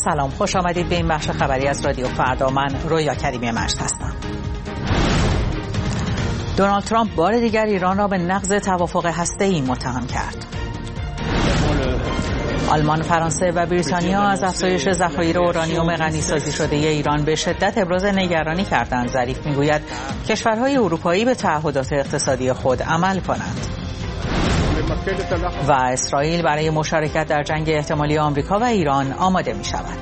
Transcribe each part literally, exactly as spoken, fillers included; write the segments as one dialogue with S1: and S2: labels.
S1: سلام، خوش آمدید به این بخش خبری از رادیو فردا. من رویا کریمی مجد هستم. دونالد ترامپ بار دیگر ایران را به نقض توافق هسته‌ای متهم کرد. آلمان، فرانسه و بریتانیا از افزایش ذخایر اورانیوم غنی‌سازی شده ایران به شدت ابراز نگرانی کردند. ظریف میگوید کشورهای اروپایی به تعهدات اقتصادی خود عمل کنند. و اسرائیل برای مشارکت در جنگ احتمالی آمریکا و ایران آماده می شود.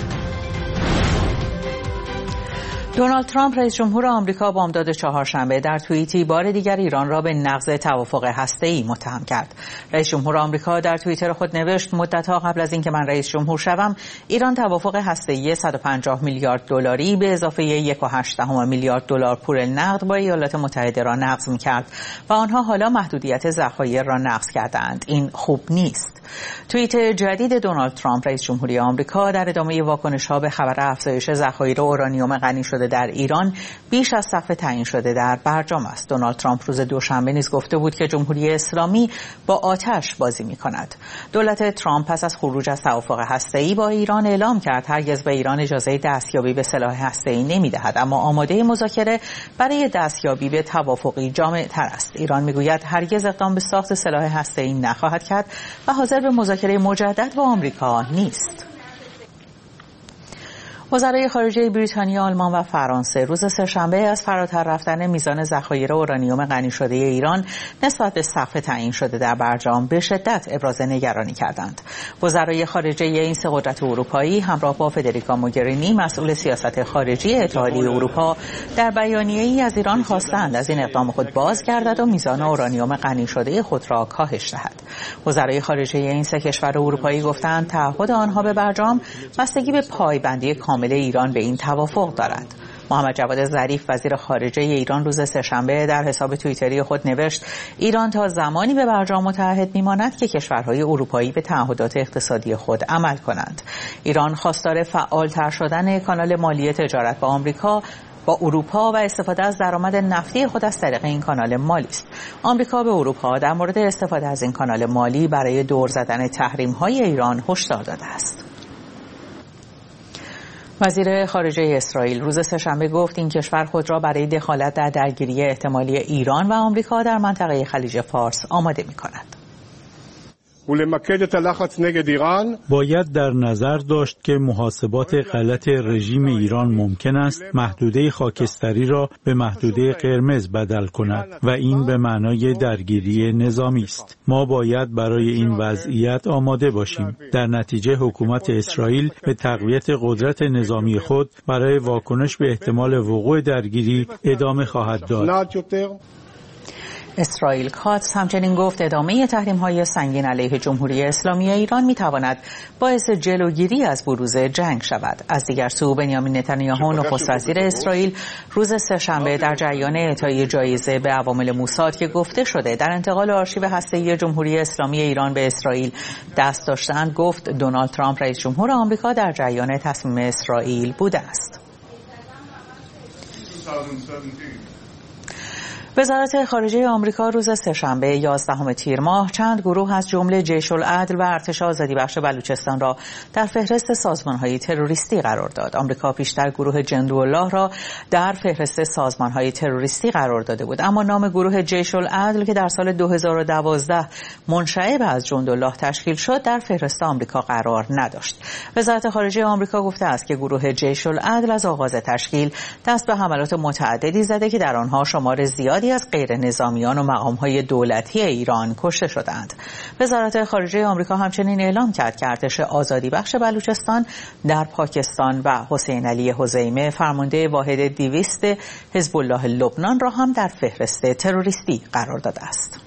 S1: دونالد ترامپ رئیس جمهور آمریکا بامداد چهارشنبه در توییتی بار دیگر ایران را به نقض توافق هسته‌ای متهم کرد. رئیس جمهور آمریکا در توییتر خود نوشت مدت‌ها قبل از اینکه من رئیس جمهور شوم، ایران توافق هسته‌ای صد و پنجاه میلیارد دلاری به اضافه یک و هشت دهم میلیارد دلار پول نقد با ایالات متحده را نقض می‌کرد و آنها حالا محدودیت ذخایر را نقض کردند. این خوب نیست. توییت جدید دونالد ترامپ رئیس جمهوری آمریکا در ادامه واکنش‌ها به خبر افزایش ذخایر اورانیوم غنی شده در ایران بیش از سقف تعیین شده در برجام است. دونالد ترامپ روز دوشنبه نیز گفته بود که جمهوری اسلامی با آتش بازی می‌کند. دولت ترامپ پس از خروج از توافق هسته‌ای با ایران اعلام کرد هرگز به ایران اجازه دستیابی به سلاح هسته‌ای نمی‌دهد، اما آماده مذاکره برای دستیابی به توافقی جامع‌تر است. ایران می‌گوید هرگز اقدام به ساخت سلاح هسته‌ای نخواهد کرد و حاضر به مذاکره مجدد با آمریکا نیست. وزرای خارجه بریتانیا، آلمان و فرانسه روز سه‌شنبه از فراتر رفتن میزان ذخایر اورانیوم غنی شده ایران نسبت به سقف تعیین شده در برجام به شدت ابراز نگرانی کردند. وزرای خارجه این سه قدرت اروپایی همراه با فدریکا موگرینی مسئول سیاست خارجی اتحادیه اروپا در بیانیه‌ای از ایران خواستند از این اقدام خود بازگردد و میزان اورانیوم غنی شده خود را کاهش دهد. وزرای خارجه این سه کشور اروپایی گفتند تعهد آنها به برجام بستگی به پایبندی کامل ایران به این توافق دارد. محمد جواد ظریف وزیر خارجه ایران روز سه‌شنبه در حساب توییتری خود نوشت ایران تا زمانی به برجام متعهد می‌ماند که کشورهای اروپایی به تعهدات اقتصادی خود عمل کنند. ایران خواستار فعال‌تر شدن کانال مالی تجارت با آمریکا با اروپا و استفاده از درآمد نفتی خود از طریق این کانال مالی است. آمریکا به اروپا در مورد استفاده از این کانال مالی برای دور زدن تحریم‌های ایران هشدار داده است. وزیر خارجه اسرائیل روز سه‌شنبه گفت این کشور خود را برای دخالت در درگیری احتمالی ایران و آمریکا در منطقه خلیج فارس آماده می‌کند.
S2: باید در نظر داشت که محاسبات غلط رژیم ایران ممکن است محدوده خاکستری را به محدوده قرمز بدل کند و این به معنای درگیری نظامی است. ما باید برای این وضعیت آماده باشیم. در نتیجه حکومت اسرائیل به تقویت قدرت نظامی خود برای واکنش به احتمال وقوع درگیری ادامه خواهد داد.
S1: اسرائیل کاتس همچنین گفت ادامه تحریم‌های سنگین علیه جمهوری اسلامی ایران می‌تواند باعث جلوگیری از بروز جنگ شود. از دیگر سو بنیامین نتانیاهو نخست وزیر اسرائیل روز سه‌شنبه در جریان اعطای جایزه به عوامل موساد که گفته شده در انتقال آرشیو هسته‌ای جمهوری اسلامی ایران به اسرائیل دست داشتند گفت دونالد ترامپ رئیس جمهور آمریکا در جریان تصمیم اسرائیل بوده است. وزارت خارجه آمریکا روز سه‌شنبه یازدهم تیر ماه چند گروه از جمله جیش العدل و ارتش آزادی بخش بلوچستان را در فهرست سازمان‌های تروریستی قرار داد. آمریکا پیشتر گروه جندالله را در فهرست سازمان‌های تروریستی قرار داده بود، اما نام گروه جیش العدل که در سال دو هزار و دوازده منشعب از جندالله تشکیل شد در فهرست آمریکا قرار نداشت. وزارت خارجه آمریکا گفته است که گروه جیش العدل از آغاز تشکیل دست به حملات متعددی زده که در آنها شمار زیادی از غیر نظامیان و مقام‌های دولتی ایران کشته شدند. وزارت خارجه آمریکا همچنین اعلام کرد که ارتش آزادی بخش بلوچستان در پاکستان و حسین علی حزیمه فرمانده واحد دویست حزب الله لبنان را هم در فهرست تروریستی قرار داده است.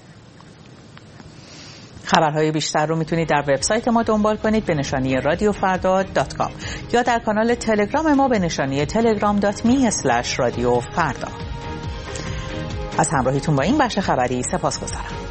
S1: خبرهای بیشتر رو میتونید در وبسایت ما دنبال کنید به نشانی رادیو فردا دات کام یا در کانال تلگرام ما به نشانی تلگرام دات می اسلش رادیو فردا. از همراهیتون با این بخش خبری سپاسگزارم.